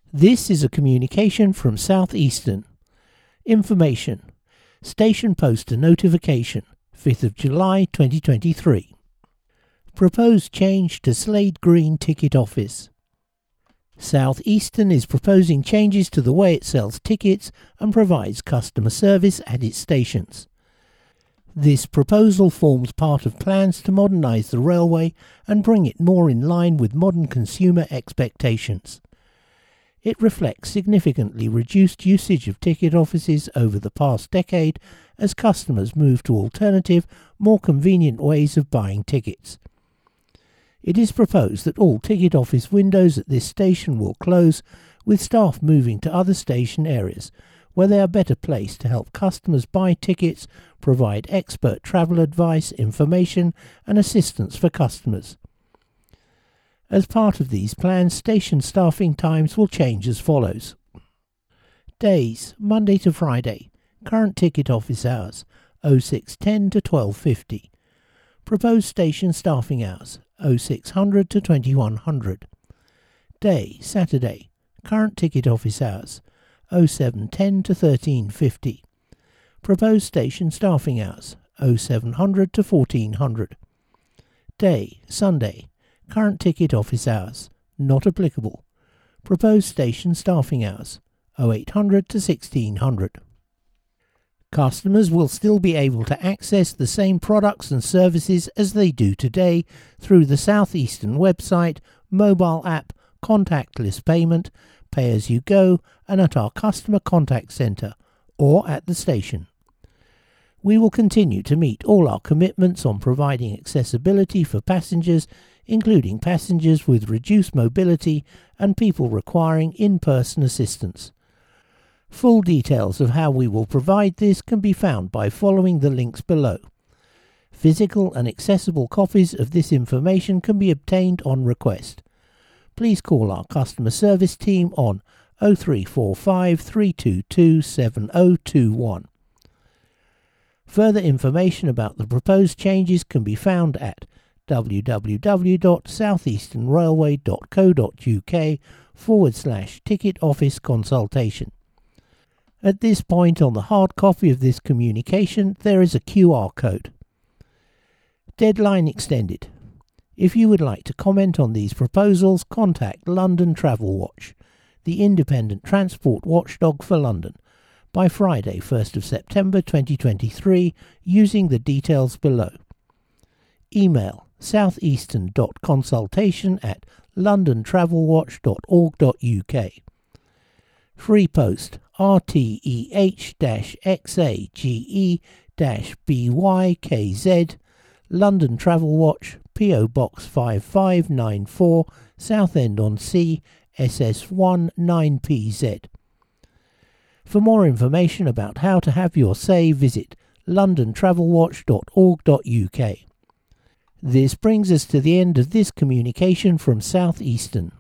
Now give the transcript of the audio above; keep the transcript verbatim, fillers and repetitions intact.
This is a communication from South Eastern. Information. Station poster notification, fifth of July twenty twenty-three. Proposed change to Slade Green ticket office. South Eastern is proposing changes to the way it sells tickets and provides customer service at its stations. This proposal forms part of plans to modernise the railway and bring it more in line with modern consumer expectations. It reflects significantly reduced usage of ticket offices over the past decade as customers move to alternative, more convenient ways of buying tickets. It is proposed that all ticket office windows at this station will close, with staff moving to other station areas, where they are better placed to help customers buy tickets, provide expert travel advice, information and assistance for customers. As part of these plans, station staffing times will change as follows. Days, Monday to Friday. Current ticket office hours, oh six ten to twelve fifty. Proposed station staffing hours, oh six hundred to twenty-one hundred. Day, Saturday. Current ticket office hours, oh seven ten to thirteen fifty. Proposed station staffing hours, oh seven hundred to fourteen hundred. Day, Sunday. Current ticket office hours, not applicable. Proposed station staffing hours, oh eight hundred to sixteen hundred. Customers will still be able to access the same products and services as they do today through the South Eastern website, mobile app, contactless payment, pay-as-you-go, and at our customer contact centre, or at the station. We will continue to meet all our commitments on providing accessibility for passengers, including passengers with reduced mobility and people requiring in-person assistance. Full details of how we will provide this can be found by following the links below. Physical and accessible copies of this information can be obtained on request. Please call our customer service team on oh three four five, three two two, seven oh two one. Further information about the proposed changes can be found at w w w dot southeasternrailway dot co dot u k forward slash ticket office consultation. At this point on the hard copy of this communication there is a Q R code. Deadline extended. If you would like to comment on these proposals, contact London Travel Watch, the independent transport watchdog for London, by Friday first of September twenty twenty-three using the details below. Email southeastern dot consultation at london travel watch dot org dot u k. Free post R T E H X A G E B Y K Z London Travel Watch, P O Box five five nine four, Southend-on-Sea, S S one nine P Z. For more information about how to have your say, visit london travel watch dot org dot u k. This brings us to the end of this communication from South Eastern.